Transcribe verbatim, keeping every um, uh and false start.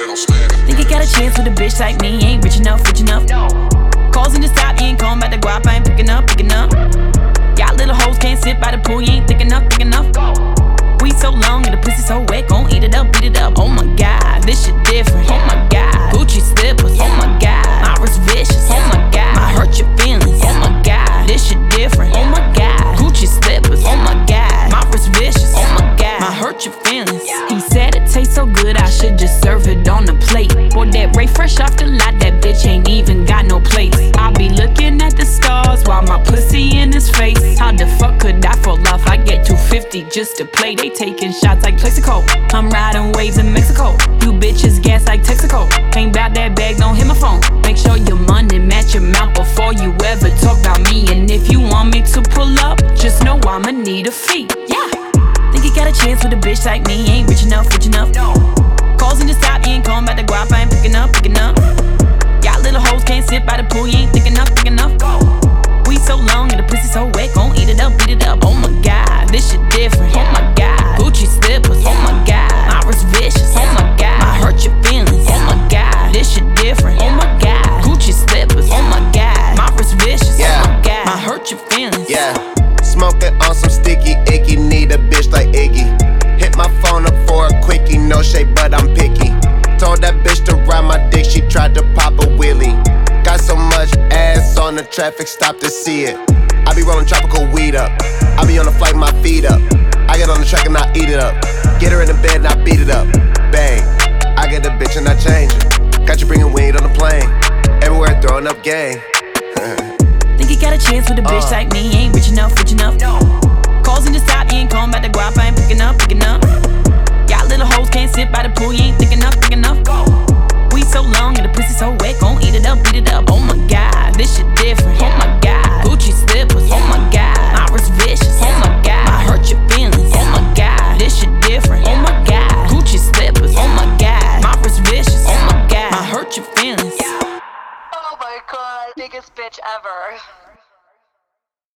Think you got a chance with a bitch like me? Ain't rich enough, rich enough. Calls in the stop, you ain't calling about the guap, I ain't picking up, picking up. Y'all little hoes can't sit by the pool, you ain't thick enough, thick enough. We so long and the pussy so wet, gon' eat it up, beat it up. Oh my god, this shit different. Oh my god, Gucci slippers. Oh my god, my wrist vicious. Oh my god, I hurt your feelings. Oh my god, this shit different. Oh my god, Gucci slippers. Oh my god, my wrist vicious. Oh my god, I hurt your feelings. He said it tastes so good, I should just serve it on the plate. Boy, that Ray fresh off the lot, that bitch ain't even got no place. I be looking at the stars while my pussy in his face. How the fuck could I fall off? I get two fifty just to play. They taking shots like Plexico. I'm riding waves in Mexico. You bitches gas like Texaco. Ain't bout that bag, don't hit my phone. Make sure your money match your mouth before you ever talk about me. And if you want me to pull up, just know I'ma need a fee. Yeah. Think you got a chance with a bitch like me? Ain't rich enough, rich enough. No. Calls in the stop, you ain't calling about the guap, I ain't picking up, picking up. Y'all little hoes can't sit by the pool, you ain't thick enough, thick enough. We so long and the pussy so wet, gon' eat it up, beat it up. Oh my god, this shit different. Oh my god, Gucci slippers. Oh my god, my wrist vicious. Oh my god, I hurt your feelings. Oh my god, this shit different. Oh my god, Gucci slippers. Oh my god, my wrist vicious. Yeah. Oh my god, I hurt your feelings. Yeah, smoking on some sticky icky, need a bitch like Iggy. Hit my phone up for a quickie, no shade but I'm picky. Told that bitch to ride my dick, she tried to pop a wheelie. Got so much ass on the traffic stop to see it. I be rolling tropical weed up, I be on the flight, my feet up. I get on the track and I eat it up. Get her in the bed and I beat it up. Bang, I get the bitch and I change it. Got you bringing weed on the plane, everywhere throwing up gang. Think you got a chance with a bitch uh. like me? Ain't rich enough, rich enough. No.